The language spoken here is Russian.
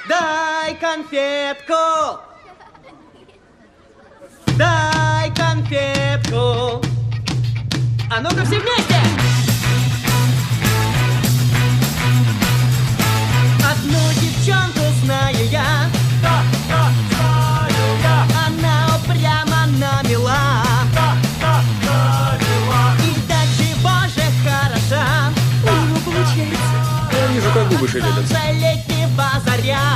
Дай конфетку! Дай конфетку! А ну-ка все вместе! Одну девчонку знаю я. Да, знаю я. Она упрямо намела. Да, намела. И до чего же хороша. У него получается. Я вижу, как губы шевелятся. Солнце летнего заря.